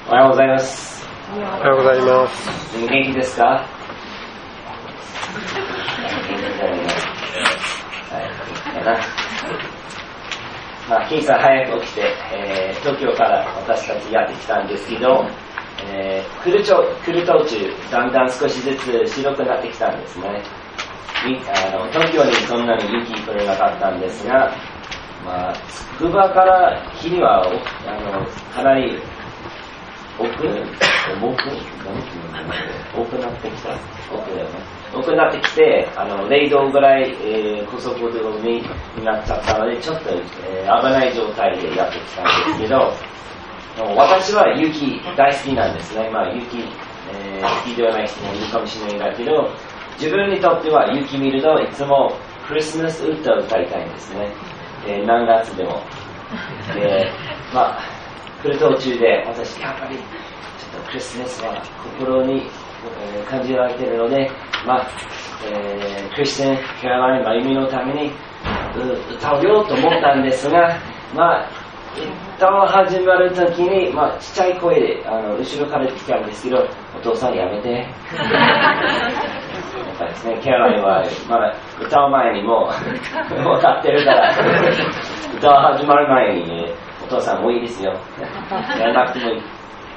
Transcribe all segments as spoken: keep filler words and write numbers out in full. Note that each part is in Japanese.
おはようございます。 おはようございます。 元気ですか？はい、かな。まあ、今朝早く起きて、えー、東京から私たちやってきたんですけど、えー、来るちょ来る途中、だんだん少しずつ白くなってきたんですね。あの東京にそんなに雪降らなかったんですが、まあ、つくばから霧はあのかなり奥、重く、多くなってきた。奥だよね。多くなってきて、あのれいどぐらい、えー、高速道路になっちゃったので、ちょっと、えー、危ない状態でやってきたんですけど、私は雪大好きなんですね。まあ雪、えー、好きではない人もいるかもしれないんだけど、自分にとっては雪見るといつもクリスマス歌を歌いたいんですね。えー、何月でも。で、まあ来る途中で私やっぱりちょっとクリスマスは心に、えー、感じられているので、まあえー、クリスチャンキャロライン真由美のために歌おうよと思ったんですが、まあ歌を始まるときに、まあ、ちっちゃい声であの後ろから来たんですけど、お父さんやめてやっぱりですね、キャロラインはまだ歌う前にもう分かってるから歌を始まる前に、お父さんもういいですよやらなくてもいい、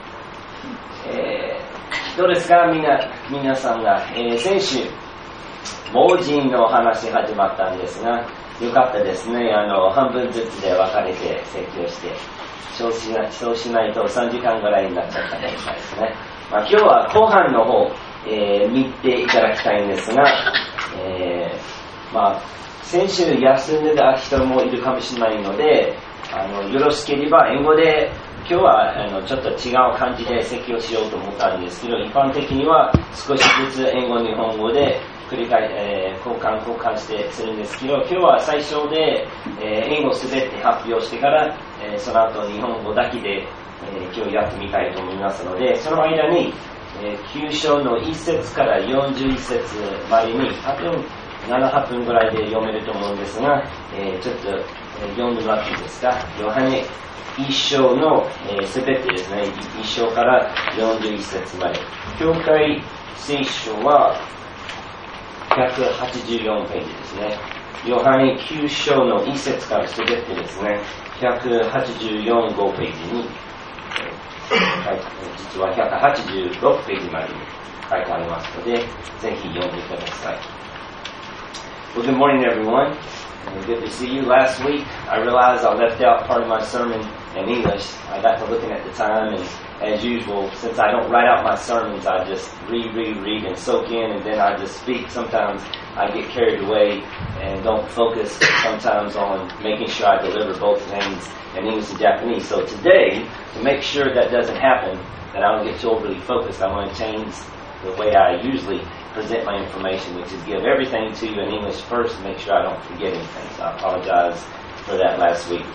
えー、どうですかみんな皆さんが、えー、先週盲人の話始まったんですが、よかったですね。あの半分ずつで分かれて説教して、そうしな、そうしないとさんじかんぐらいになっちゃったみたいですね。まあ、今日は後半の方、えー、見ていただきたいんですが、えー、まあ先週休んでた人もいるかもしれないので、あのよろしければ英語で、今日はあのちょっと違う感じで説教しようと思ったんですけど、一般的には少しずつ英語日本語で繰り返、えー、交換交換してするんですけど、今日は最初で、えー、英語すべて発表してから、えー、その後日本語だけで、えー、今日やってみたいと思いますので、その間に、えー、きゅう章のいっ節からよんじゅういち節までに多分なな、はちふんぐらいで読めると思うんですが、えー、ちょっと、えー、読んでもらっていいですか。ヨハネいっ章のすべ、えー、てですね、いっ章からよんじゅういち節まで。教会聖書はひゃくはちじゅうよんページですね。ヨハネきゅう章のいっ節からすべてですね、ひゃくはちじゅうよん号ページに、はい、実はひゃくはちじゅうろくページまでに書いてありますので、ぜひ読んでください。Well, good morning, everyone. Good to see you. Last week, I realized I left out part of my sermon in English. I got to looking at the time, and as usual, since I don't write out my sermons, I just read, read, read, and soak in, and then I just speak. Sometimes I get carried away and don't focus sometimes on making sure I deliver both things in English and Japanese. So today, to make sure that doesn't happen, that I don't get too overly focused, I'm going to change the way I usually present my information, which is give everything to you in English first and make sure I don't forget anything. So I apologize for that last week.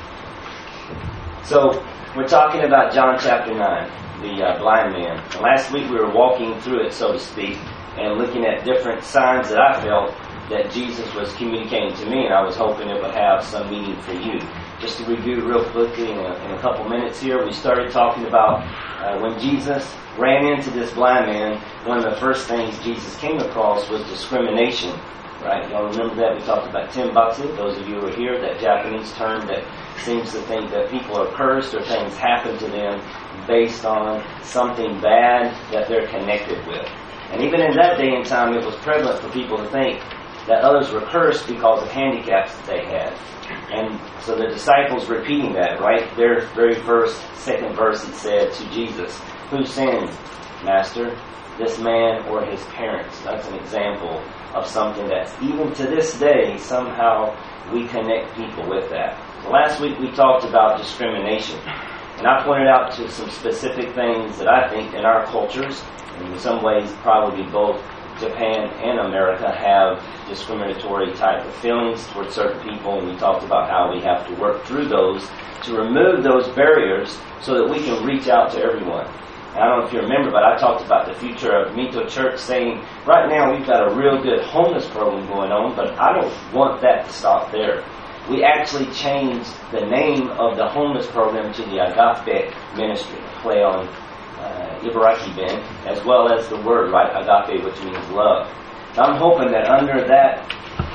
So we're talking about John chapter nine, the uh, blind man. And last week we were walking through it, so to speak, and looking at different signs that I felt that Jesus was communicating to me, and I was hoping it would have some meaning for you. Just to review real quickly in a, in a couple minutes here, we started talking about uh, when Jesus ran into this blind man, one of the first things Jesus came across was discrimination, right? Y'all remember that? We talked about tenbatsu, those of you who are here, that Japanese term that seems to think that people are cursed or things happen to them based on something bad that they're connected with. And even in that day and time, it was prevalent for people to think that others were cursed because of handicaps that they had. And so the disciples repeating that, right? Their very first, second verse, it said to Jesus, "Who sinned, Master, this man or his parents?" That's an example of something that even to this day, somehow we connect people with that. So last week we talked about discrimination. And I pointed out to some specific things that I think in our cultures, and in some ways probably both Japan and America have discriminatory type of feelings towards certain people, and we talked about how we have to work through those to remove those barriers so that we can reach out to everyone. And I don't know if you remember, but I talked about the future of Mito Church, saying right now we've got a real good homeless program going on, but I don't want that to stop there. we actually changed the name of the homeless program to the Agape Ministry, play on uh, Ibaraki Ben, as well as the word, right, agape, which means love. So I'm hoping that under that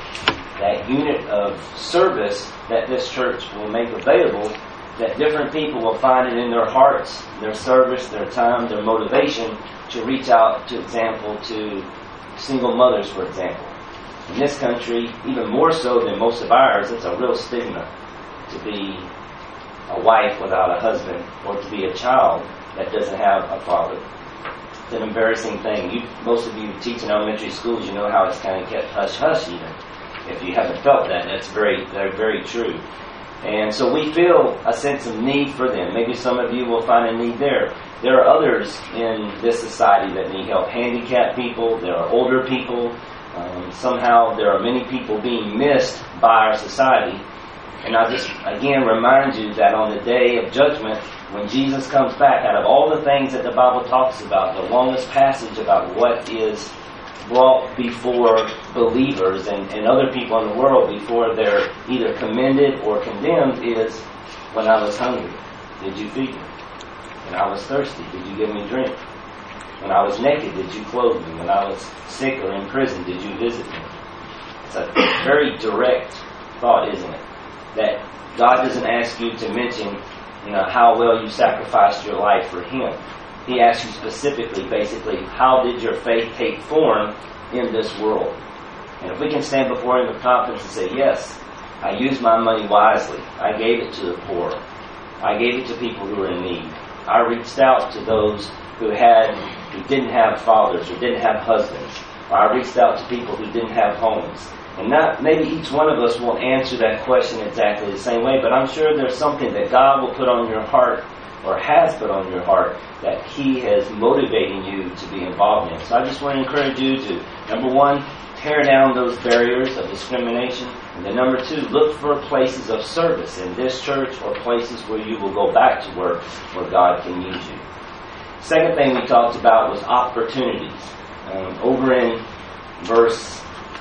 that unit of service that this church will make available, that different people will find it in their hearts, their service, their time, their motivation to reach out, to example, to single mothers, for example. In this country, even more so than most of ours, it's a real stigma to be a wife without a husband, or to be a child that doesn't have a father. It's an embarrassing thing. You, most of you who teach in elementary schools, you know how it's kind of kept hush-hush even. If you haven't felt that, that's very, very, very true. And so we feel a sense of need for them. Maybe some of you will find a need there. There are others in this society that need help. Handicapped people, there are older people. Um, somehow there are many people being missed by our society. And I just, again, remind you that on the day of judgment, when Jesus comes back, out of all the things that the Bible talks about, the longest passage about what is brought before believers and, and other people in the world before they're either commended or condemned is, when I was hungry, did you feed me? When I was thirsty, did you give me drink? When I was naked, did you clothe me? When I was sick or in prison, did you visit me? It's a very direct thought, isn't it? That God doesn't ask you to mention, you know, how well you sacrificed your life for Him. He asks you specifically, basically, how did your faith take form in this world? And if we can stand before Him with confidence and say, yes, I used my money wisely. I gave it to the poor. I gave it to people who were in need. I reached out to those who had, who didn't have fathers or didn't have husbands. Or I reached out to people who didn't have homes. And not maybe each one of us won't answer that question exactly the same way, but I'm sure there's something that God will put on your heart, or has put on your heart, that He is motivating you to be involved in. So I just want to encourage you to, number one, tear down those barriers of discrimination. And then number two, look for places of service in this church or places where you will go back to work where God can use you. Second thing we talked about was opportunities. Um, over in verse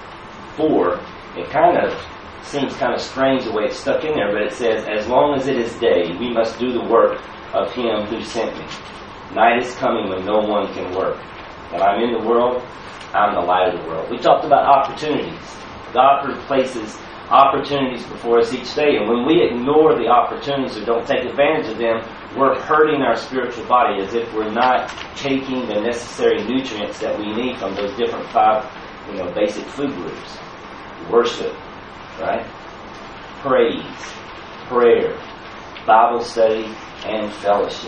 four, it kind of seems kind of strange the way it's stuck in there, but it says, as long as it is day, we must do the work of Him who sent me. Night is coming when no one can work. When I'm in the world, I'm the light of the world. We talked about opportunities. God places opportunities before us each day, and when we ignore the opportunities or don't take advantage of them, we're hurting our spiritual body as if we're not taking the necessary nutrients that we need from those different five, you know, basic food groups. Worship, right? Praise, prayer, Bible study, and fellowship.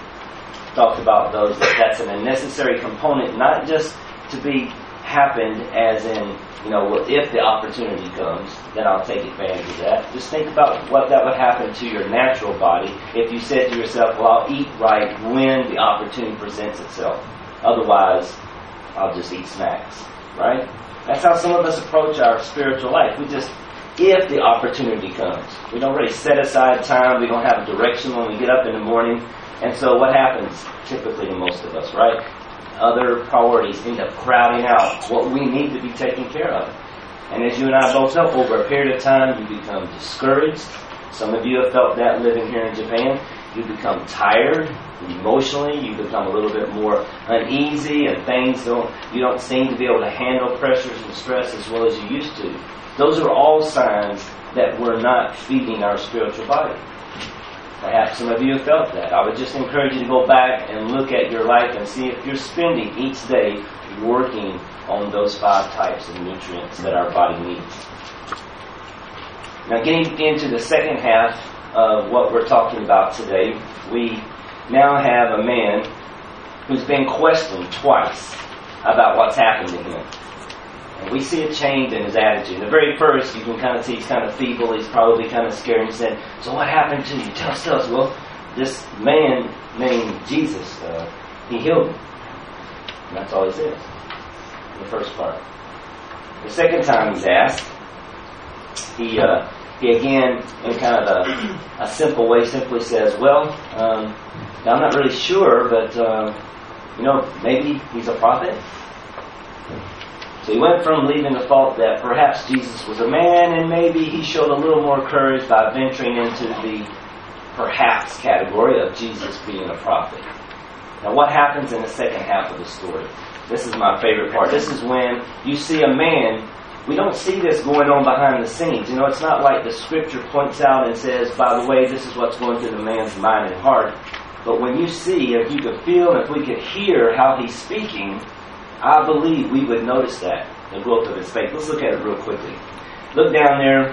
Talked about those, that that's a necessary component, not just to be happened as in, you know, well, if the opportunity comes, then I'll take advantage of that. Just think about what that would happen to your natural body if you said to yourself, well, I'll eat right when the opportunity presents itself. Otherwise, I'll just eat snacks, right? That's how some of us approach our spiritual life. We just, if the opportunity comes. We don't really set aside time. We don't have a direction when we get up in the morning. And so what happens typically to most of us, right? Other priorities end up crowding out what we need to be taken care of. And as you and I both know, over a period of time, you become discouraged. Some of you have felt that living here in Japan. You become tired emotionally. You become a little bit more uneasy, and things don't, you don't seem to be able to handle pressures and stress as well as you used to. Those are all signs that we're not feeding our spiritual body. Perhaps some of you have felt that. I would just encourage you to go back and look at your life and see if you're spending each day working on those five types of nutrients that our body needs. Now, getting into the second half of what we're talking about today, we now have a man who's been questioned twice about what's happened to him. And we see a change in his attitude. The very first, you can kind of see he's kind of feeble. He's probably kind of scared. He said, so what happened to you? Tell us, tell us. Well, this man named Jesus, uh, he healed me. And that's all he says in the first part. The second time he's asked, he, uh, he again, in kind of a, a simple way, simply says, well, um, now I'm not really sure, but, uh, you know, maybe he's a prophet. So he went from leaving the thought that perhaps Jesus was a man, and maybe he showed a little more courage by venturing into the perhaps category of Jesus being a prophet. Now what happens in the second half of the story? This is my favorite part. This is when you see a man. We don't see this going on behind the scenes. You know, it's not like the scripture points out and says, by the way, this is what's going through the man's mind and heart. But when you see, if you could feel, if we could hear how he's speaking, I believe we would notice that, the growth of his faith. Let's look at it real quickly. Look down there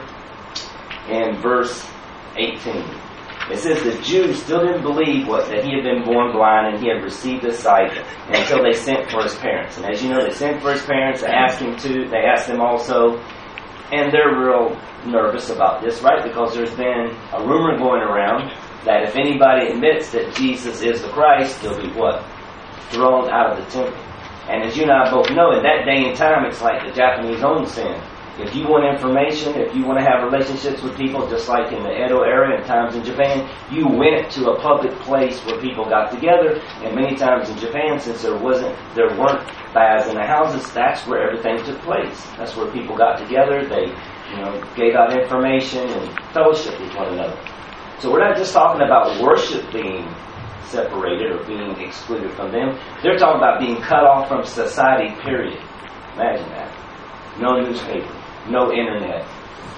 in verse eighteen. It says the Jews still didn't believe what that he had been born blind and he had received his sight until they sent for his parents. And as you know, they sent for his parents. They asked him to. They asked him also. And they're real nervous about this, right? Because there's been a rumor going around that if anybody admits that Jesus is the Christ, he'll be what? Thrown out of the temple. And as you and I both know, in that day and time, it's like the Japanese own sin. If you want information, if you want to have relationships with people, just like in the Edo area and times in Japan, you went to a public place where people got together. And many times in Japan, since there wasn't, there weren't baths in the houses, that's where everything took place. That's where people got together. They, you know, gave out information and fellowship with one another. So we're not just talking about worship being separated or being excluded from them. They're talking about being cut off from society, period. Imagine that. No newspaper. No internet,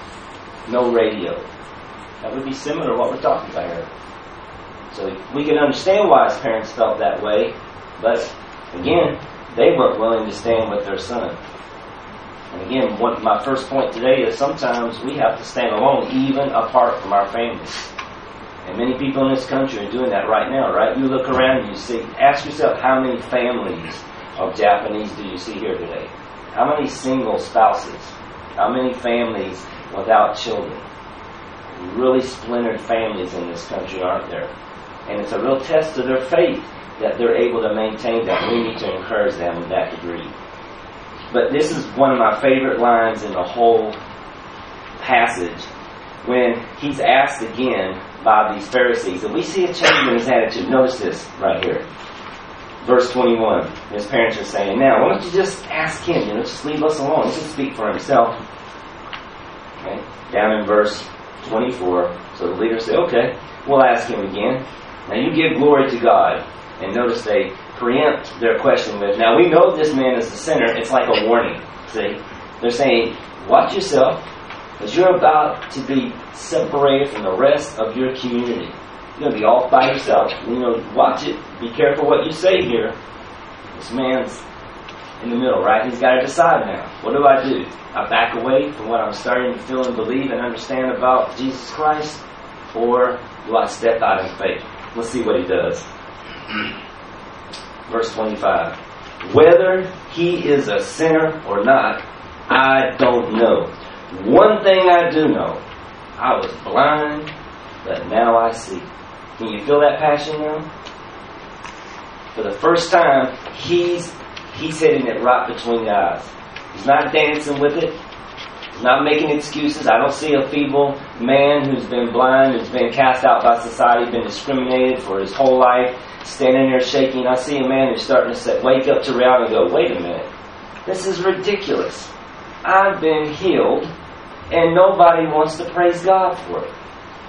no radio. That would be similar to what we're talking about here. So we can understand why his parents felt that way, but again, they weren't willing to stand with their son. And again, one, my first point today is sometimes we have to stand alone, even apart from our families. And many people in this country are doing that right now, right? You look around and you see, ask yourself, how many families of Japanese do you see here today? How many single spouses? How many families without children? Really splintered families in this country, aren't there? And it's a real test to their faith that they're able to maintain that. We need to encourage them in that degree. But this is one of my favorite lines in the whole passage when he's asked again by these Pharisees. And we see a change in his attitude. Notice this right here. Verse twenty-one, his parents are saying, now, why don't you just ask him, you know, just leave us alone. He can speak for himself. Okay. Down in verse twenty-four, so the leaders say, okay, we'll ask him again. Now you give glory to God. And notice they preempt their question with, now we know this man is a sinner. It's like a warning. See? They're saying, watch yourself, because you're about to be separated from the rest of your community. You're going to be off by yourself. You know, watch it. Be careful what you say here. This man's in the middle, right? He's got to decide now. What do I do? I back away from what I'm starting to feel and believe and understand about Jesus Christ? Or do I step out in faith? Let's see what he does. Verse twenty-five. Whether he is a sinner or not, I don't know. One thing I do know. I was blind, but now I see. Can you feel that passion now? For the first time, he's he's hitting it right between the eyes. He's not dancing with it. He's not making excuses. I don't see a feeble man who's been blind, who's been cast out by society, been discriminated for his whole life, standing there shaking. I see a man who's starting to say, wake up to reality and go, wait a minute. This is ridiculous. I've been healed, and nobody wants to praise God for it.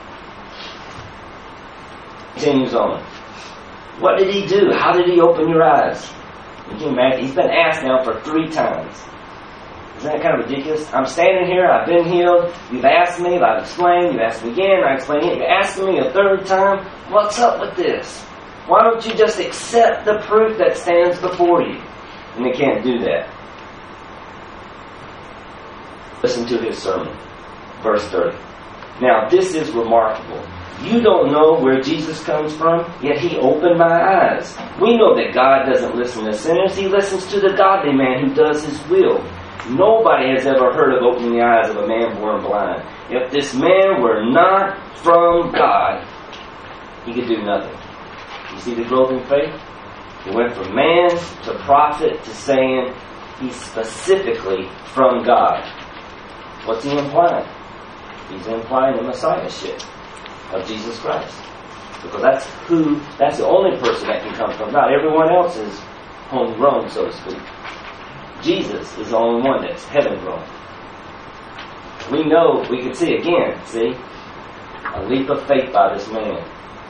Continues on. What did he do? How did he open your eyes? You can imagine. He's been asked now for three times. Isn't that kind of ridiculous? I'm standing here. I've been healed. You've asked me. I've explained. You've asked me again. I explained it. You're asking me a third time. What's up with this? Why don't you just accept the proof that stands before you? And they can't do that. Listen to his sermon. Verse thirty. Now this is remarkable. You don't know where Jesus comes from, yet he opened my eyes. We know that God doesn't listen to sinners. He listens to the godly man who does his will. Nobody has ever heard of opening the eyes of a man born blind. If this man were not from God, he could do nothing. You see the growth in faith? He went from man to prophet to saying he's specifically from God. What's he implying? He's implying the messiahship of Jesus Christ. Because that's who, that's the only person that can come from God. Everyone else is homegrown, so to speak. Jesus is the only one that's heaven grown. We know, we can see again, see, a leap of faith by this man.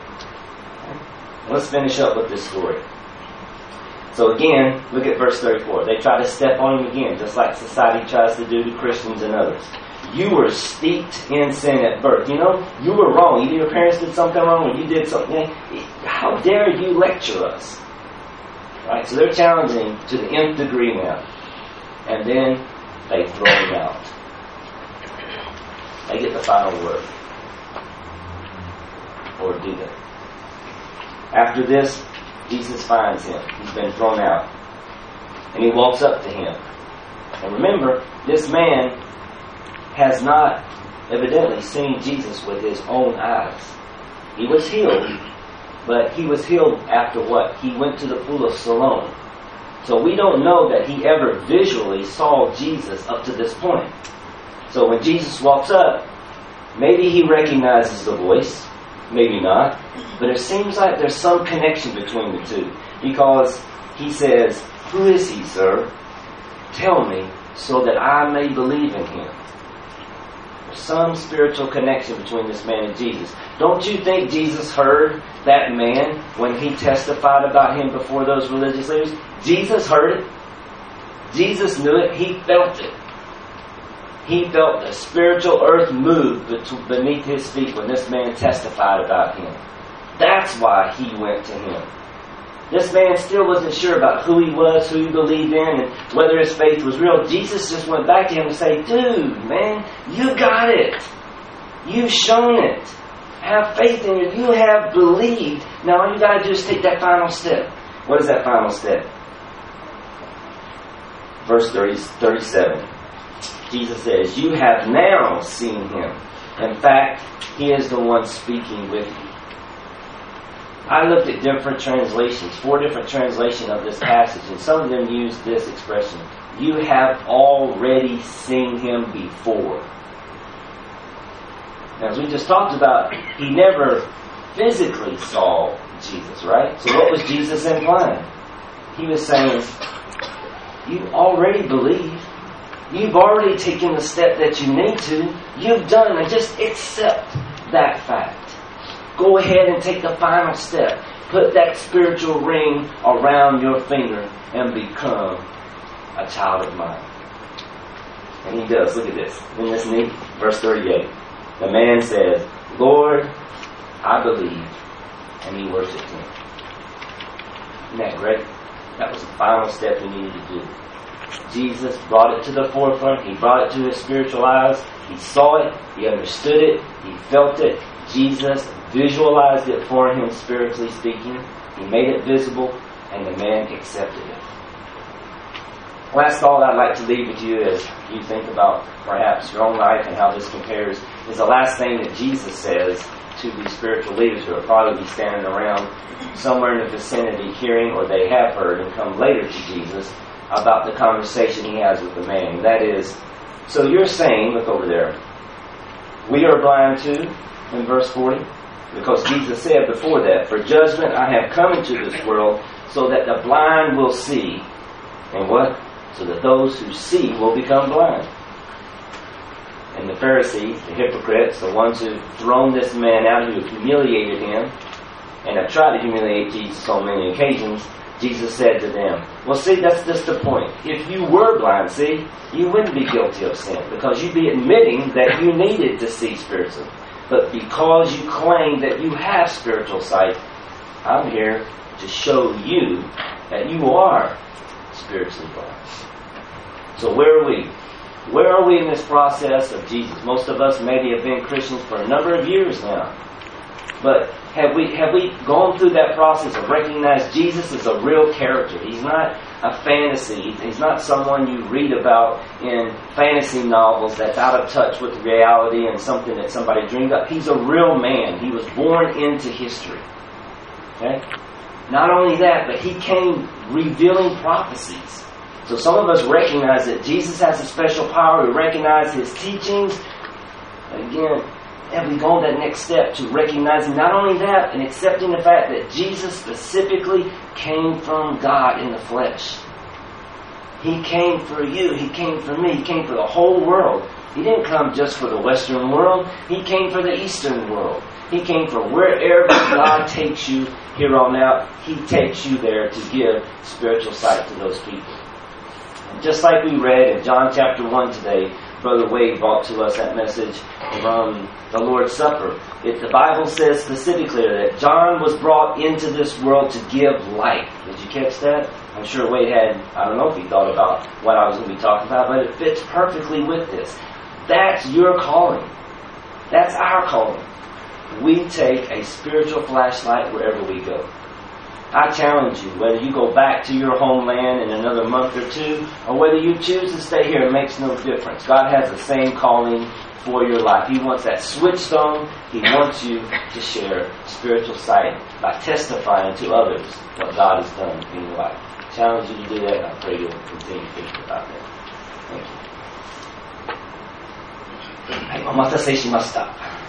Let's finish up with this story. So again, look at verse thirty-four. They try to step on him again, just like society tries to do to Christians and others. You were steeped in sin at birth. You know, you were wrong. Either your parents did something wrong or you did something. How dare you lecture us? Right? So they're challenging to the nth degree now. And then they throw him out. They get the final word. Or do they? After this, Jesus finds him. He's been thrown out. And he walks up to him. And remember, this man has not evidently seen Jesus with his own eyes. He was healed, but he was healed after what? He went to the pool of Siloam. So we don't know that he ever visually saw Jesus up to this point. So when Jesus walks up, maybe he recognizes the voice, maybe not, but it seems like there's some connection between the two, because he says, "Who is he, sir? Tell me, so that I may believe in him." There's some spiritual connection between this man and Jesus. Don't you think Jesus heard that man when he testified about him before those religious leaders? Jesus heard it. Jesus knew it. He felt it. He felt the spiritual earth move beneath his feet when this man testified about him. That's why he went to him. This man still wasn't sure about who he was, who he believed in, and whether his faith was real. Jesus just went back to him and said, "Dude, man, you got it. You've shown it. Have faith in it. You have believed. Now all you got to do is take that final step." What is that final step? Verse thirty, thirty-seven. Jesus says, "You have now seen him. In fact, he is the one speaking with you." I looked at different translations, four different translations of this passage, and some of them use this expression: "You have already seen him before." Now, as we just talked about, he never physically saw Jesus, right? So what was Jesus implying? He was saying, you already believe. You've already taken the step that you need to. You've done it. Just accept that fact. Go ahead and take the final step. Put that spiritual ring around your finger and become a child of mine. And he does. Look at this. Isn't this neat? Verse thirty-eight. The man says, "Lord, I believe." And he worshipped him. Isn't that great? That was the final step he needed to do. Jesus brought it to the forefront. He brought it to his spiritual eyes. He saw it. He understood it. He felt it. Jesus visualized it for him, spiritually speaking. He made it visible, and the man accepted it. Last thought I'd like to leave with you as you think about perhaps your own life and how this compares is the last thing that Jesus says to these spiritual leaders who will probably be standing around somewhere in the vicinity hearing, or they have heard and come later to Jesus, about the conversation he has with the man. And that is, so you're saying, look over there, we are blind too, in verse forty? Because Jesus said before that, "For judgment I have come into this world, so that the blind will see." And what? So that those who see will become blind. And the Pharisees, the hypocrites, the ones who thrown this man out, who have humiliated him, and have tried to humiliate Jesus on many occasions, Jesus said to them, well, see, that's just the point. If you were blind, see, you wouldn't be guilty of sin, because you'd be admitting that you needed to see spiritually. But because you claim that you have spiritual sight, I'm here to show you that you are spiritually blind. So where are we? Where are we in this process of Jesus? Most of us maybe have been Christians for a number of years now. But have we have we gone through that process of recognizing Jesus is a real character? He's not a fantasy. He's not someone you read about in fantasy novels that's out of touch with reality and something that somebody dreamed up. He's a real man. He was born into history. Okay? Not only that, but he came revealing prophecies. So some of us recognize that Jesus has a special power. We recognize his teachings. But again, have we gone that next step to recognizing not only that, and accepting the fact that Jesus specifically came from God in the flesh? He came for you. He came for me. He came for the whole world. He didn't come just for the Western world. He came for the Eastern world. He came for wherever God takes you here on out. He takes you there to give spiritual sight to those people. And just like we read in John chapter one today, Brother Wade brought to us that message from the Lord's Supper. If the Bible says specifically that John was brought into this world to give life. Did you catch that? I'm sure Wade had, I don't know if he thought about what I was going to be talking about, but it fits perfectly with this. That's your calling. That's our calling. We take a spiritual flashlight wherever we go. I challenge you, whether you go back to your homeland in another month or two, or whether you choose to stay here, it makes no difference. God has the same calling for your life. He wants that switched on. He wants you to share spiritual sight by testifying to others what God has done in your life. I challenge you to do that, and I pray you'll continue to think about that. Thank you.はい、お待たせしました。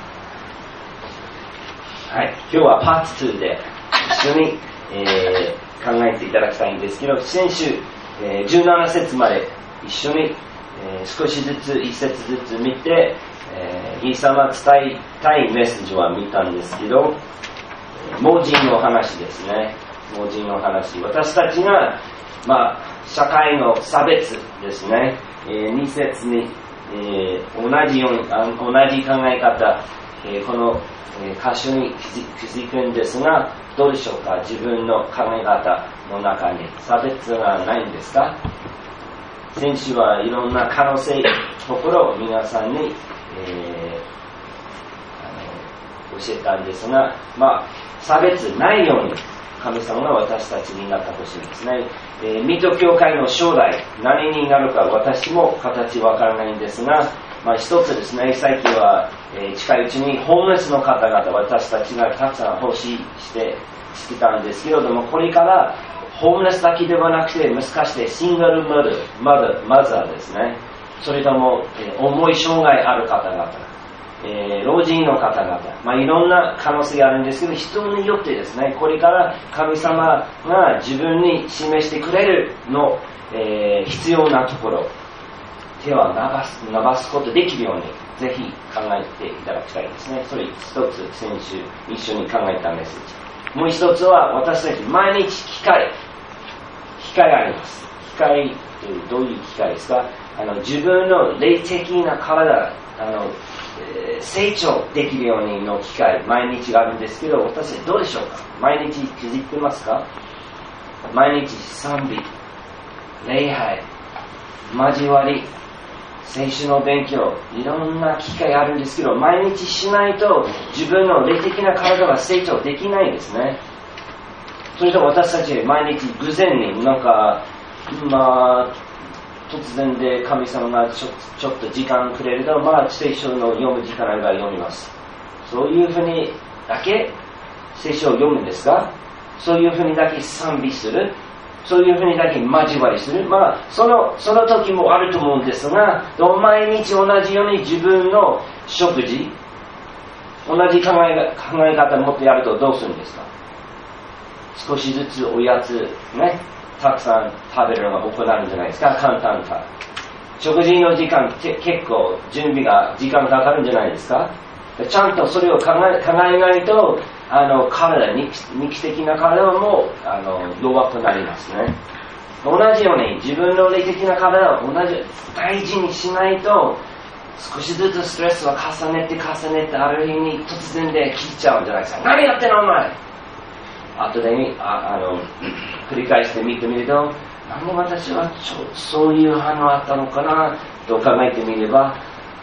はい、今日はパートツーで一緒にえー、考えていただきたいんですけど、先週、えー、じゅうなな節まで一緒に、えー、少しずつ一節ずつ見て、えー、イエス様伝えたいメッセージは見たんですけど、盲人の話ですね。盲人の話。私たちが、まあ、社会の差別ですね。えー、に節に、えー、同じようにあ同じ考え方、えー、この、えー、箇所に気づくんですが、どうでしょうか。自分の考え方の中に差別がないんですか。先週はいろんな可能性ところを皆さんに、えー、あの教えたんですが、まあ、差別ないように神様が私たちになってほしいんですね。えー、水戸教会の将来何になるか私も形わからないんですが、まあ、一つですね、最近は、えー、近いうちにホームレスの方々私たちがたくさん奉仕してきたんですけれども、これからホームレスだけではなくて、もしかしてシングルマザー、マザー、マザーですね、それとも、えー、重い障害ある方々、えー、老人の方々、まあ、いろんな可能性があるんですけど、人によってですね、これから神様が自分に示してくれるの、えー、必要なところ、手は伸ばす、伸ばすことできるようにぜひ考えていただきたいですね。それ一つ先週一緒に考えたメッセージ。もう一つは私たち毎日機会機会あります。機会というどういう機会ですか。あの自分の霊的な体あの、えー、成長できるようにの機会毎日があるんですけど、私たちどうでしょうか。毎日気づいてますか。毎日賛美、礼拝、交わり、聖書の勉強、いろんな機会あるんですけど、毎日しないと自分の霊的な体が成長できないですね。それと私たち毎日偶然になんか、まあ、突然で神様がちょ、ちょっと時間くれると、まあ、聖書の読む時間あれば読みます。そういうふうにだけ聖書を読むんですか。そういうふうにだけ賛美する。そういうふうにだけ交わりする。まあ、その、その時もあると思うんですが、毎日同じように自分の食事、同じ考え、考え方を持ってやるとどうするんですか。少しずつおやつ、ね、たくさん食べるのが僕になるんじゃないですか。簡単か。食事の時間、結構準備が時間かかるんじゃないですか。ちゃんとそれを考え、考えないと、あの体、肉、肉的な体はもうあの弱くなりますね。同じように自分の霊的な体を同じ大事にしないと、少しずつストレスを重ねて重ねてある日に突然で切っちゃうんじゃないですか。何やってんのお前。後でああの繰り返して見てみると、なんで私はちょそういう反応あったのかなと考えてみれば、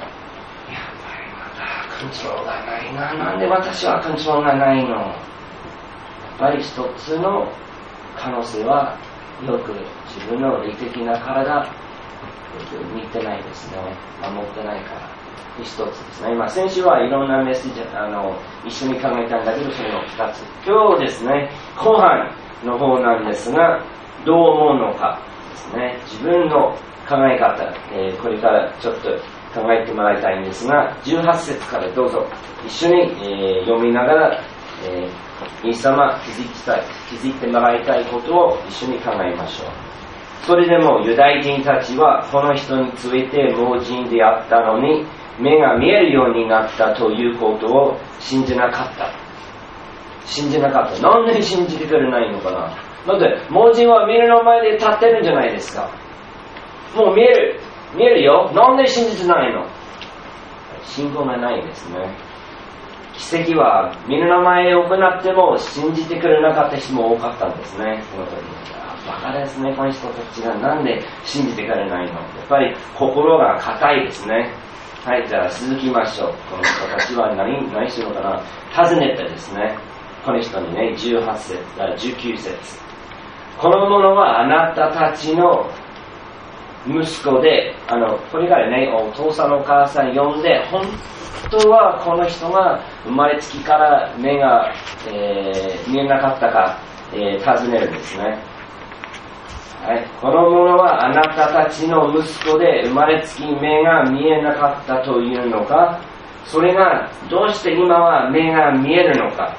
コントロールがないな。なんで私はコントロールがないの。やっぱり一つの可能性は、よく自分の霊的な体見てないですね。守ってないから。一つですね。まあ、先週はいろんなメッセージあの一緒に考えたんだけど、それの二つ。今日ですね、後半の方なんですが、どう思うのかですね。自分の考え方、えー、これからちょっと考えてもらいたいんですが、じゅうはち節からどうぞ一緒に、えー、読みながら、えー、イエス様気づきたい、気づいてもらいたいことを一緒に考えましょう。 それでもユダヤ人たちはこの人について盲人であったのに目が見えるようになったということを信じなかった。信じなかった。なんで信じてくれないのかな。だって盲人は見るの前で立ってるんじゃないですか。もう見える見えるよ。なんで信じてないの。信仰がないですね。奇跡は見るの前を行っても信じてくれなかった人も多かったんですね。この時バカですね、この人たちがなんで信じてくれないの。やっぱり心が固いですね。はい、じゃあ続きましょう。この人たちは何、何してるのかな。尋ねてですね、この人にね、じゅうはち節、じゅうきゅう節。この者はあなたたちの息子で、あの、これからね、お父さんお母さん呼んで、本当はこの人が生まれつきから目が、えー、見えなかったか、えー、尋ねるんですね。はい、この者はあなたたちの息子で生まれつき目が見えなかったというのか、それがどうして今は目が見えるのか。はい、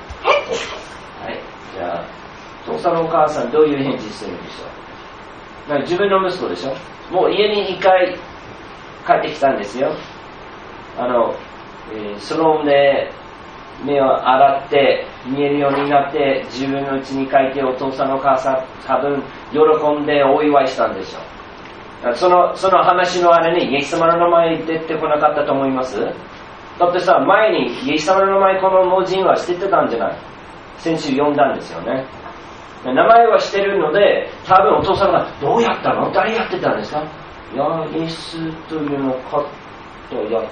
じゃあ父さんお母さんどういう返事するんでしょう。自分の息子でしょ。もう家に一回帰ってきたんですよ。あの、えー、そので目を洗って見えるようになって自分の家に帰ってお父さんお母さん多分喜んでお祝いしたんでしょう。その、その話のあれにイエス様の名前出てこなかったと思います。だってさ、前にイエス様の名前この盲人は知ってたんじゃない。先週読んだんですよね。名前は知ってるので多分お父さんがどうやったの、誰やってたんですか。いやイエスというのかとやった、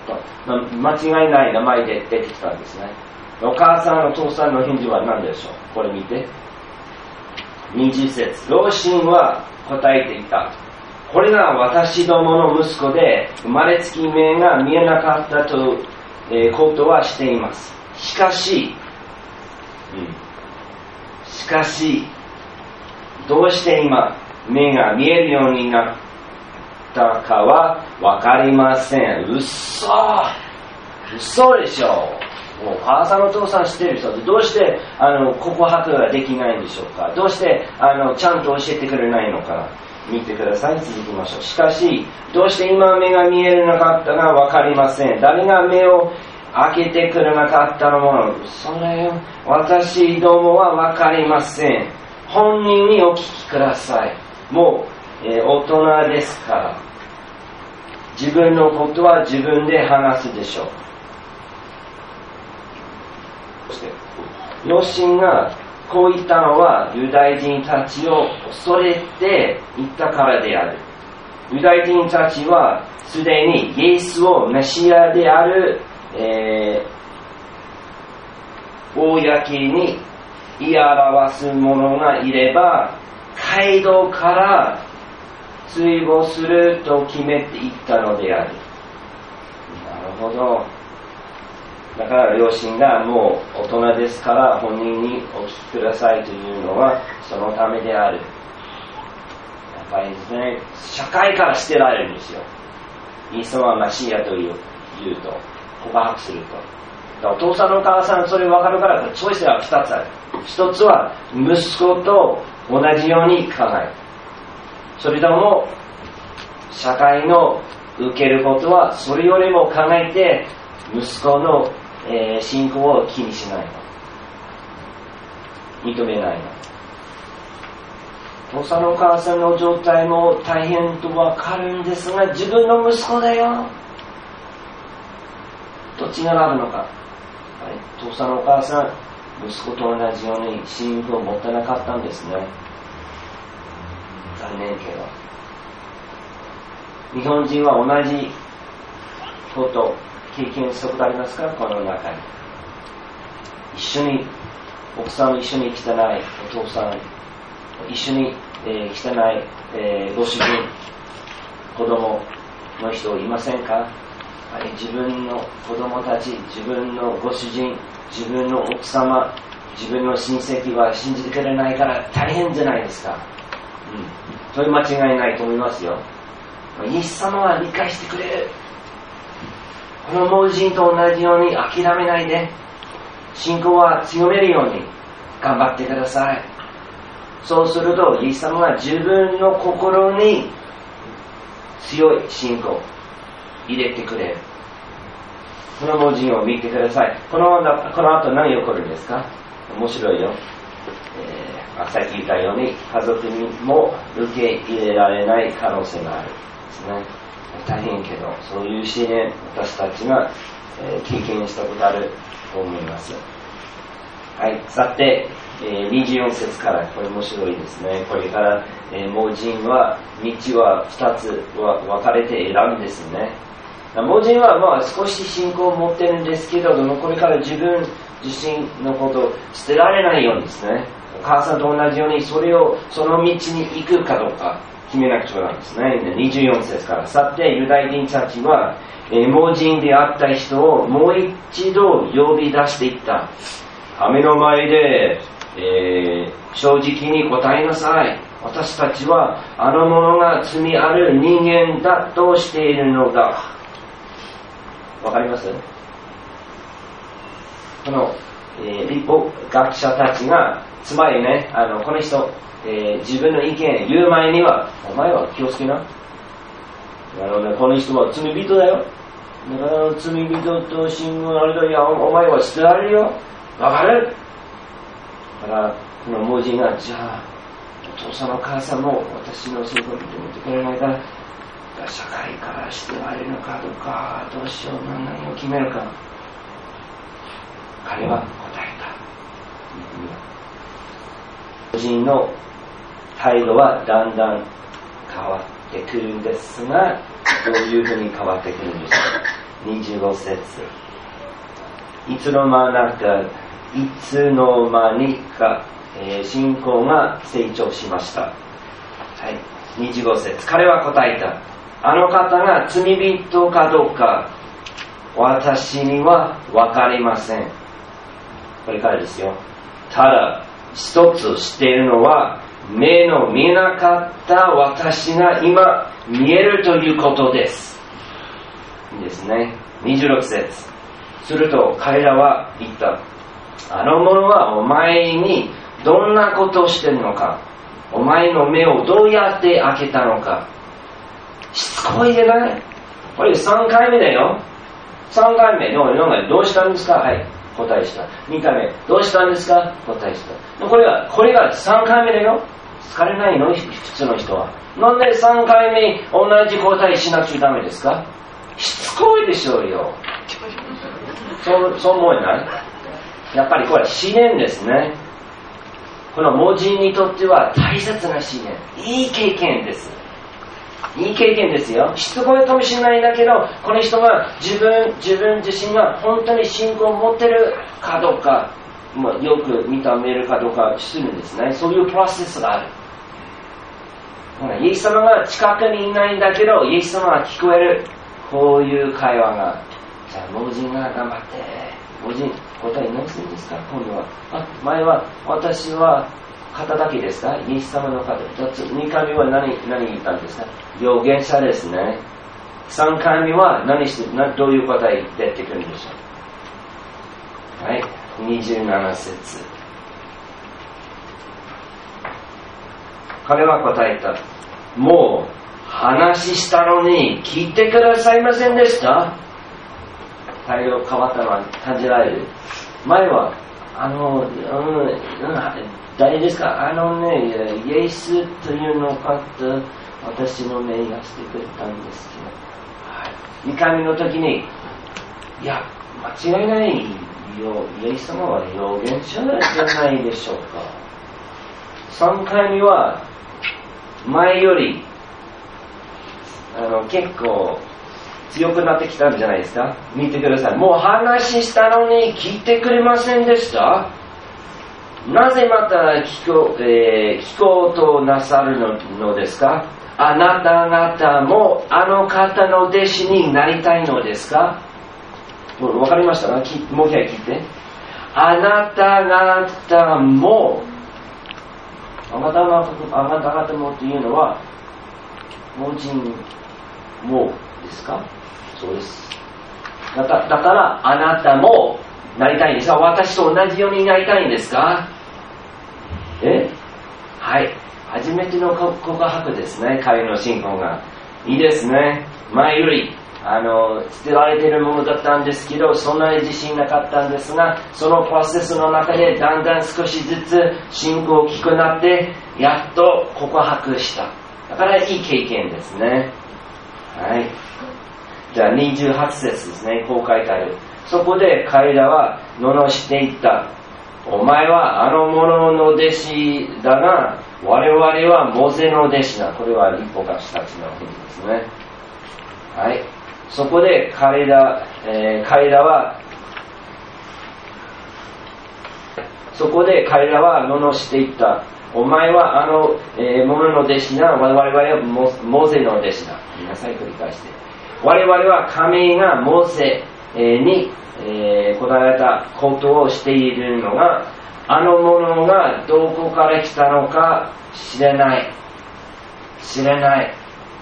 間違いない名前で出てきたんですね。お母さんお父さんの返事は何でしょう。これ見てにじゅう節。老人は答えていた。これが私どもの息子で生まれつき目が見えなかったということはしています。しかし、うん、しかしどうして今目が見えるようになったかは分かりません。うっそ嘘でしょ。もうお母さんお父さん知ってる人ってどうしてあの告白ができないんでしょうか。どうしてあのちゃんと教えてくれないのか。見てください。続きましょう。しかしどうして今目が見えなかったか分かりません。誰が目を開けてくれなかったのもそれ私どもは分かりません。本人にお聞きください。もう、えー、大人ですから自分のことは自分で話すでしょう。そして老人がこう言ったのはユダヤ人たちを恐れて言ったからである。ユダヤ人たちはすでにイエスをメシアである、えー、公に言い表す者がいれば街道から追放すると決めていったのである。なるほど。だから両親がもう大人ですから本人にお聞きくださいというのはそのためである。やっぱりですね、社会から捨てられるんですよ。イエス様はマシアという言うと告白すると。お父さんのお母さんそれ分かるからチョイスがふたつある。ひとつは息子と同じように考える。それとも社会の受けることはそれよりも考えて息子の、えー、信仰を気にしないの、認めないの。お父さんのお母さんの状態も大変と分かるんですが自分の息子だよ。どっちがあるのか。お父さんのお母さん息子と同じように信仰を持ってなかったんですね。残念けど日本人は同じこと経験したことありますか。この中に一緒に奥さんも一緒に汚いお父さん一緒に、えー、汚い、えー、ご主人子供の人いませんか。あれ自分の子供たち自分のご主人自分の奥様自分の親戚は信じてくれないから大変じゃないですか。うん、そういう間違いないと思いますよ。イエス様は理解してくれる。この盲人と同じように諦めないで信仰は強めるように頑張ってください。 そうすると、イエス様が自分の心に強い信仰を入れてくれる。この文字を見てください。この、この後何起こるんですか？面白いよ。えー、さっき言ったように、家族にも受け入れられない可能性があるんですね。大変けど、そういう試練、私たちが、えー、経験したことあると思います。はい、さて、えー、にじゅうよん節から、これ面白いですね。これから、えー、盲人は、道はふたつは分かれて選ぶんですね。盲人はまあ少し信仰を持ってるんですけど、でもこれから自分自身のことを捨てられないようにですね、お母さんと同じようにそれを、その道に行くかどうか決めなくちゃなんですね。にじゅうよん節から。さて、ユダヤ人たちは、えー、盲人であった人をもう一度呼び出していった。雨の前で、えー、正直に答えなさい。私たちはあの者が罪ある人間だとしているのだ。わかります？この、えー、立法学者たちが、つまりね、あのこの人、えー、自分の意見言う前には、お前は気をつけな。あのね、この人は罪人だよ。だから罪人と信号あれだよ。いや、お前は捨てられるよ。わかる？だから、この盲人が、じゃあ、お父さんお母さんも私の信仰を認めてくれないから、社会から捨てられるのかどうか、どうしよう、何を決めるか。彼は答えた。盲人の態度はだんだん変わってくるんですが、どういうふうに変わってくるんでしょう。にじゅうご節。いつの間にか、いつの間にか、えー、信仰が成長しました。はい。にじゅうご節。彼は答えた。あの方が罪人かどうか、私には分かりません。これからですよ。ただ、一つ知っているのは、目の見えなかった私が今見えるということです。いいですね。にじゅうろく節。すると彼らは言った。あの者はお前にどんなことをしているのか、お前の目をどうやって開けたのか。しつこいじゃない？これさんかいめだよ。さんかいめのよんかいどうしたんですか？はい、答えした。にかいめどうしたんですか？答えした。これがこれがさんかいめだよ。疲れないの？普通の人は。なんでさんかいめ同じ答えしなくちゃダメですか？しつこいでしょうよ。そうそう思えない？やっぱりこれは試練ですね。この盲人にとっては大切な試練。いい経験です。いい経験ですよ。しつこいかもしれないんだけど、この人が自分自分自身が本当に信仰を持ってるかどうか、まあ、よく見た目るかどうかするんですね。そういうプロセスがある。イエス様が近くにいないんだけど、イエス様が聞こえる。こういう会話が。じゃあ盲人が頑張って。盲人、答え何するんですか？今度は。あ、前は私は肩だけですか？イエス様の肩。にかいめは何、何言ったんですか？預言者ですね。さんかいめは何してな、どういう答え出てくるんでしょう？はい。にじゅうなな節。彼は答えた。もう話したのに聞いてくださいませんでした？態度変わったのは感じられる。前はあの、うん、誰ですか？あのね、イエスというのかと私の目がしてくれたんですけど、はい、にかいめの時に、いや、間違いないよ、イエス様は預言者じゃないでしょうか。さんかいめは前よりあの結構強くなってきたんじゃないですか。見てください。もう話したのに聞いてくれませんでした？なぜまた聞こう、えー、聞こうとなさる の, のですか？あなた方もあの方の弟子になりたいのですか？もう分かりましたか？もう一回聞いて。あなた方もあなた方あなた方もというのは盲人もですか？そうです。だか、だからあなたもなりたいんですか？私と同じようになりたいんですか？え？ はい、初めての告白ですね。彼の信仰がいいですね。前よりあの捨てられているものだったんですけど、そんなに自信なかったんですが、そのプロセスの中でだんだん少しずつ信仰大きくなって、やっと告白した。だからいい経験ですね。はい。じゃあにじゅうはち節ですね。こう書いてある。そこで彼らは罵っていった。お前はあの者の弟子だが、我々はモーセの弟子だ。これは立法学者たちの意味ですね。はい。そこで彼ら、えー、彼らはそこで彼らは罵っていった。お前はあの、えー、者の弟子だ。我々はモーセの弟子だ。皆さん繰り返して。我々は神がモーセに、えー、答えたことをしているのが、あの者がどこから来たのか知れない。知れない。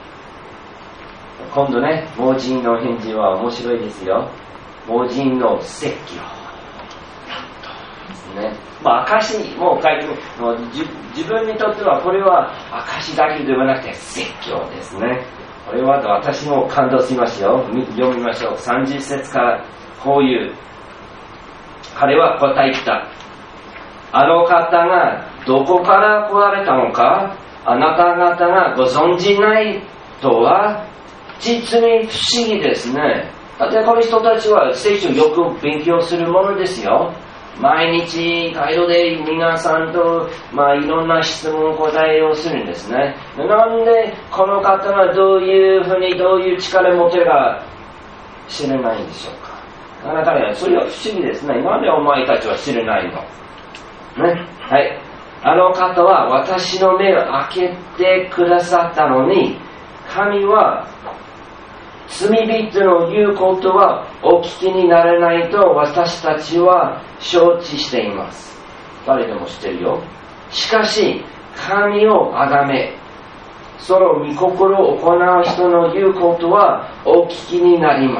今度ね、盲人の返事は面白いですよ。盲人の説教。ね、まあ証もう書いてもう自分にとってはこれは証だけではなくて説教ですね。これは私も感動しますよ。読みましょう。さんじゅう節からこういう。彼は答えた。あの方がどこから来られたのか、あなた方がご存じないとは実に不思議ですね。だってこの人たちは聖書をよく勉強するものですよ。毎日街道で皆さんと、まあ、いろんな質問答えをするんですね。なんでこの方がどういうふうにどういう力を持ってるか知れないんでしょうか。だからそれは不思議ですね。なんでお前たちは知れないのね。はい。あの方は私の目を開けてくださったのに、神は罪人の言うことはお聞きになれないと私たちは承知しています。誰でも知ってるよ。しかし神を崇め、その御心を行う人の言うことはお聞きになります。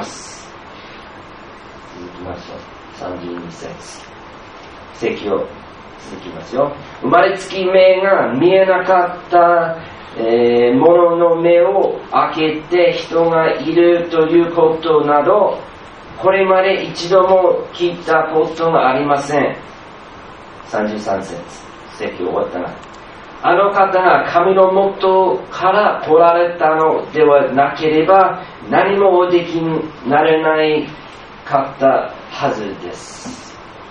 続きましょう。さんじゅうに節。説教続きますよ。生まれつき目が見えなかったえー、物の目を開けて人がいるということなど、これまで一度も聞いたことがありません。さんじゅうさん節、説教終わったな。あの方が神の元から来られたのではなければ、何もおできになれないかったはずです。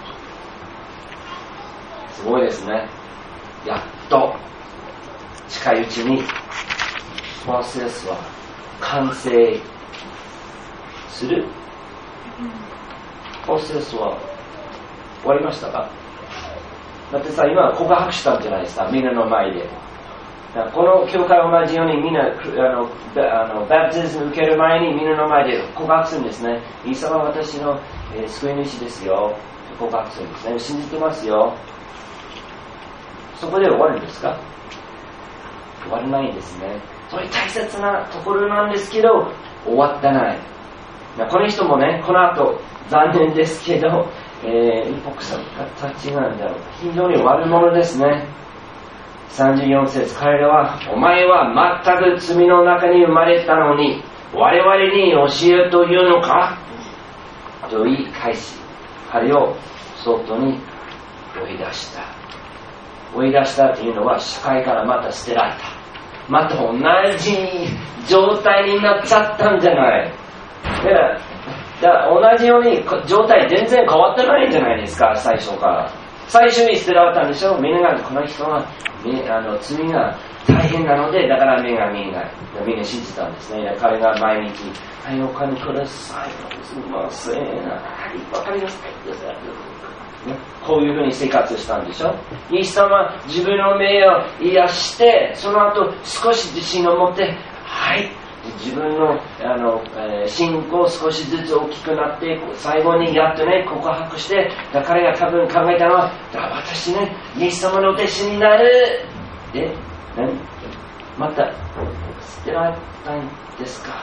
すごいですね。やっと近いうちにプロセスは完成する。プロセスは終わりましたか？だってさ、今告白したんじゃないですか、みんなの前で。この教会同じようにみんなあのあのバプテスム受ける前にみんなの前で告白するんですね。イエス様は私の、えー、救い主ですよ。告白するんですね。信じてますよ。そこで終わるんですか？終わらないんですね。それ大切なところなんですけど、終わってない。この人もね、この後残念ですけど、えー、一歩草たちなんだろう。非常に悪者ですね。さんじゅうよん節、彼らは、お前は全く罪の中に生まれたのに、我々に教えというのかと言い返し、彼を外に追い出した。追い出したというのは、社会からまた捨てられた。また同じ状態になっちゃったんじゃない。だからだから同じように状態全然変わってないんじゃないですか。最初から最初に捨てられたんでしょ。みんながこの人はあの罪が大変なので、だから目が見えない。みんな信じたんですね。彼が毎日はいお金ください、すみません、はいわかりますか、ね、こういうふうに生活したんでしょ。イエス様は自分の目を癒して、その後少し自信を持って、はい自分の、あの、えー、信仰を少しずつ大きくなって、最後にやっとね告白して、だ彼が多分考えたのは、だ私ねイエス様の弟子になる。え何また捨てられたんですか。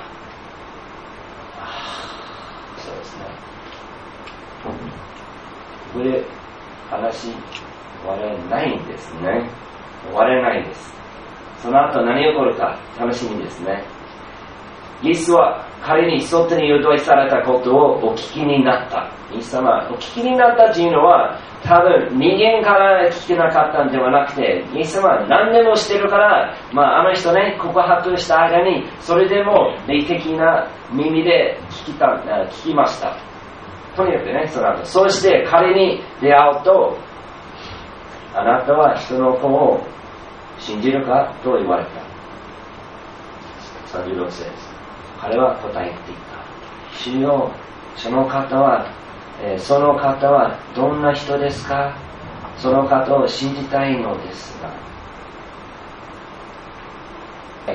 あそうですね。これ話終わらないんですね。 終われないです。その後何が起こるか楽しみですね。イエスは彼に外に誘導されたことをお聞きになった。イエス様お聞きになったというのは、多分人間から聞けなかったんではなくて、イエス様は何でもしてるから、まあ、あの人ね、告白した間にそれでも霊的な耳で聞きた聞きました。とにかくね、その後そうして彼に出会うと、あなたは人の子を信じるかと言われた。さんじゅうろく節です。彼は答えていった。主よ、その方は、えー、その方はどんな人ですか？その方を信じたいのですが。はい、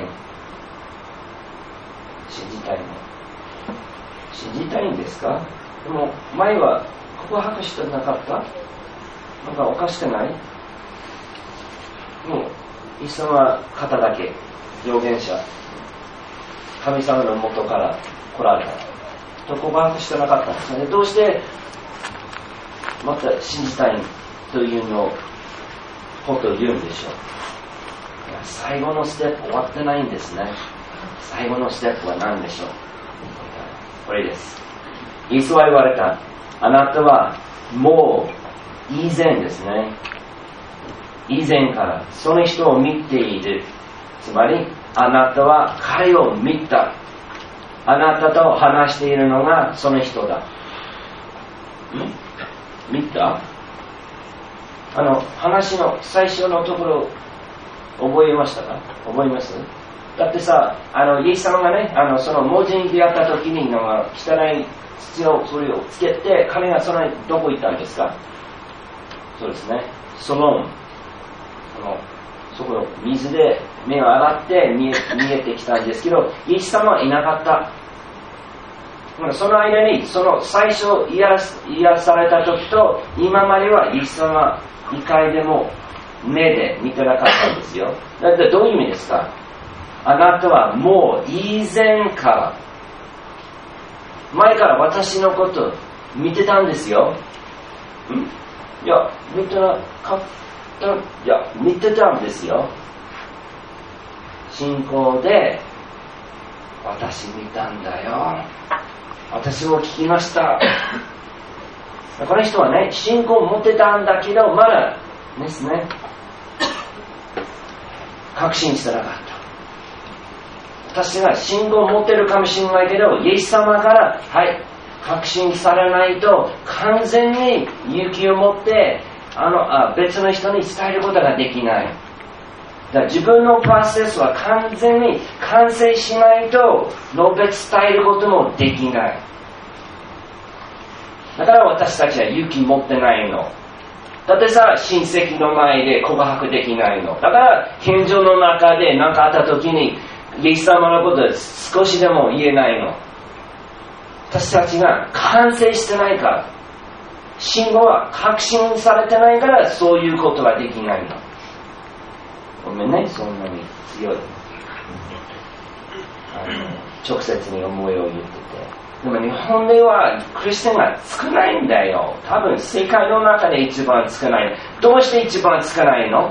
信じたいの。信じたいんですか？でも前は告白してなかった？なんかおかしくない？もうイエス様は方だけ預言者、神様の元から来られたと告白してなかったんですね。どうしてまた信じたいというのことを言うんでしょう。最後のステップ終わってないんですね。最後のステップは何でしょう。これです。イエスは言われた。あなたはもう以前ですね、以前からその人を見ている。つまりあなたは彼を見た。あなたと話しているのがその人だ。ん？見た？あの話の最初のところ覚えましたか？覚えます？だってさ、あのイエス様がね、あのその盲人に出会った時にのが汚い土をそれをつけて、彼がそのどこ行ったんですか？そうですね、ソロン、あのそこを水で目が洗って見え、見えてきたんですけど、イエス様はいなかった。その間にその最初癒された時と今まではイエス様一回でも目で見てなかったんですよ。だってどういう意味ですか？あなたはもう以前から前から私のこと見てたんですよ。ん？いや見てなかったいや見てたんですよ。信仰で私見たんだよ。私も聞きました。この人はね、信仰を持ってたんだけど、まだですね、確信してなかった。私が信仰を持ってるかもしれないけど、イエス様から、はい、確信されないと、完全に勇気を持って、あのあ別の人に伝えることができない。だから自分のプロセスは完全に完成しないと述べ伝えることもできない。だから私たちは勇気持ってないの。だってさ、親戚の前で告白できないの。だから近所の中で何かあった時にイエス様のことを少しでも言えないの。私たちが完成してないから、信号は確信されてないからそういうことができないの。ごめんね、そんなに強いあの直接に思いを言ってて。でも日本ではクリスチャンが少ないんだよ。多分世界の中で一番少ない。どうして一番少ないの？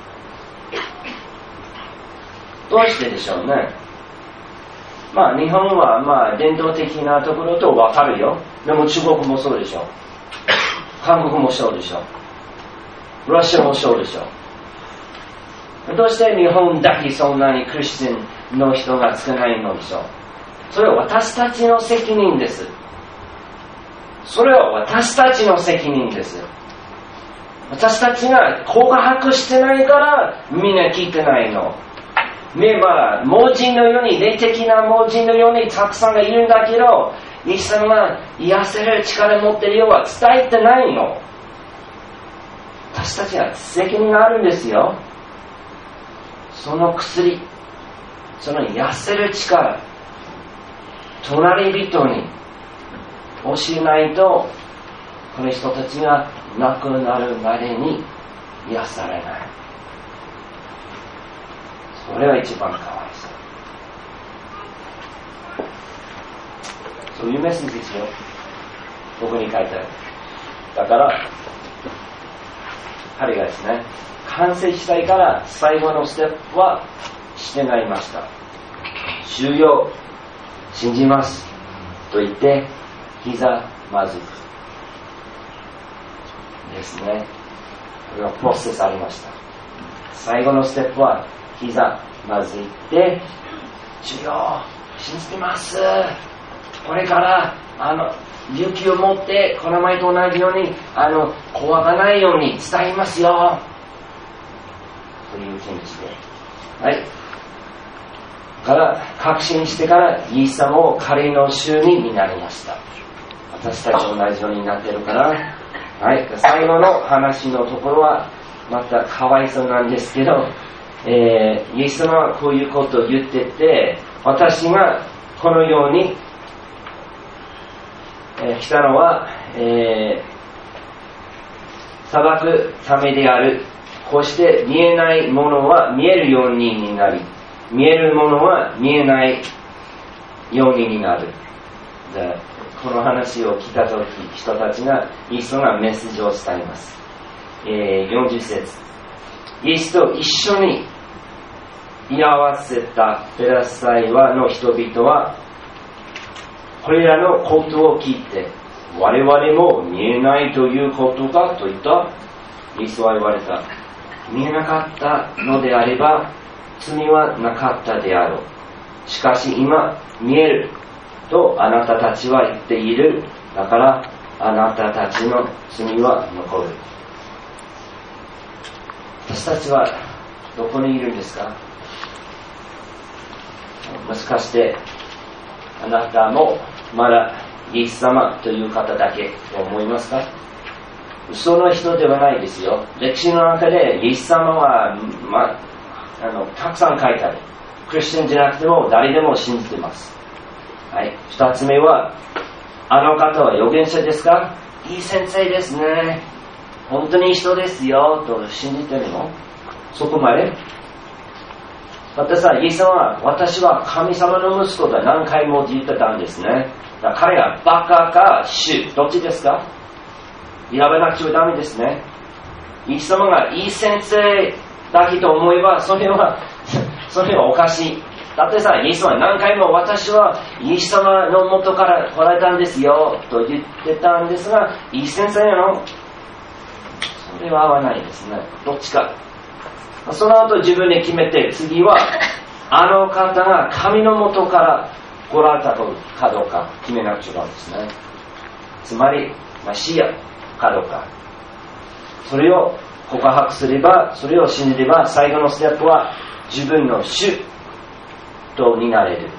どうしてでしょうね。まあ日本はまあ伝統的なところと分かるよ。でも中国もそうでしょ。韓国もそうでしょ。ロシアもそうでしょ。どうして日本だけそんなにクリスチャンの人が少ないのでしょう。それは私たちの責任です。それは私たちの責任です。私たちが告白してないからみんな聞いてないの。ね、まあ盲人のように、霊的な盲人のようにたくさんがいるんだけど、イエス様が癒せる力を持っているようは伝えてないの。私たちは責任があるんですよ。その薬、その癒せる力、隣人に教えないと、この人たちが亡くなるまでに癒されない。それは一番かわいそう。そういうメッセージですよ。ここに書いてある。だから彼がですね、 完成したいから最後のステップはしてなりました。主よ信じますと言ってひざまずくですね。これはプロセスありました。最後のステップはひざまずいて、主よ信じてます、これからあの勇気を持ってこの前と同じようにあの怖がないように伝えますよという気持ちで、はいから確信してからイエス様を彼の主になりました。私たちと同じようになってるから、はい、最後の話のところはまたかわいそうなんですけど、えー、イエス様はこういうことを言ってて、私がこのように、えー、来たのは、えー、裁くためである。こうして見えないものは見えるようになり、見えるものは見えないようになる。でこの話を聞いたとき、人たちがイエスがメッセージを伝えます。えー、よんじゅっ節、イエスと一緒に居合わせたペラサイワの人々はこれらのことを聞いて、我々も見えないということかと言った。イエスは言われた。見えなかったのであれば罪はなかったであろう。しかし今見えるとあなたたちは言っている。だからあなたたちの罪は残る。私たちはどこにいるんですか？もしかしてあなたもまだイエス様という方だけと思いますか？嘘の人ではないですよ。歴史の中でイエス様は、ま、あのたくさん書いてある。クリスチャンじゃなくても誰でも信じています。はい。二つ目は、あの方は預言者ですか？いい先生ですね。本当にいい人ですよと信じてるの？そこまで？だってさ、イエス様は私は神様の息子だ何回も言ってたんですね。だから彼がバカか主、どっちですか？選べなくちゃダメですね。イエス様がいい先生だけと思えばそれはそれはおかしい。だってさ、イエス様は何回も私はイエス様の元から来られたんですよと言ってたんですが、いい先生なの？それは合わないですね。どっちか。その後自分で決めて、次はあの方が神の元から来られたかどうか決めなくちゃダメですね。つまりマシアかどうか、それを告白すれば、それを信じれば、最後のステップは自分の主とになれる。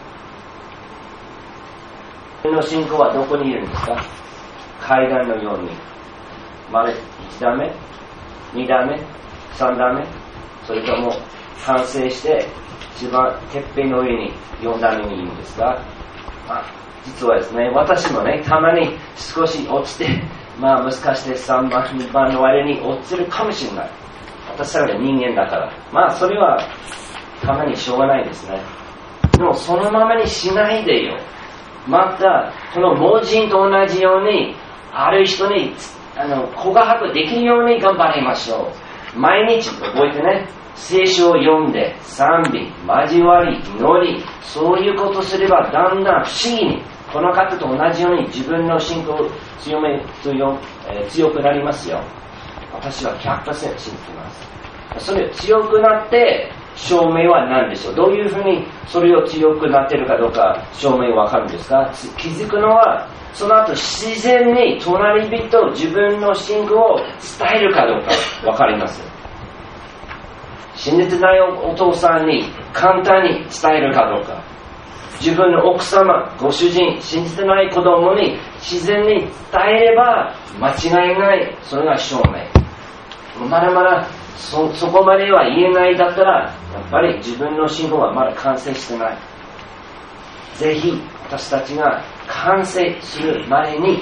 自分の信仰はどこにいるんですか？階段のように、まるいち段目、に段目、さん段目、それとも完成して一番てっぺんの上によん段目にいるんですか？まあ、実はですね、私もね、たまに少し落ちて、まあもしかしてさんばん、にばんの間に落ちるかもしれない。私は人間だから。まあそれはたまにしょうがないですね。でもそのままにしないでよ。またこの盲人と同じように、ある人にあの告白できるように頑張りましょう。毎日覚えてね、聖書を読んで賛美、交わり、祈り、そういうことすればだんだん不思議にこの方と同じように自分の信仰を強め 強,、えー、強くなりますよ。私は ひゃくパーセント 信じています。それ強くなって証明は何でしょう？どういうふうにそれを強くなっているかどうか証明わかるんですか？気づくのはその後自然に隣人自分の信仰を伝えるかどうかわかります。信じてないお父さんに簡単に伝えるかどうか、自分の奥様、ご主人、信じてない子供に自然に伝えれば間違いない。それが証明。まだまだ そ, そこまでは言えないだったら、やっぱり自分の信仰はまだ完成してない。ぜひ私たちが完成する前に、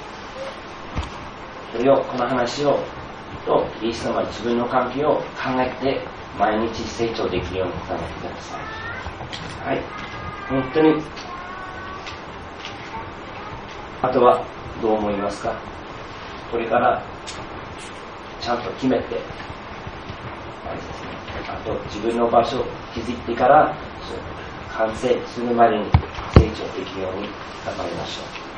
これをこの話をとイエス様は自分の関係を考えて毎日成長できるように頑張ってください。はい、本当に。あとはどう思いますか？これからちゃんと決めてあと自分の場所を築いてから完成するまでに成長できるように頑張りましょう。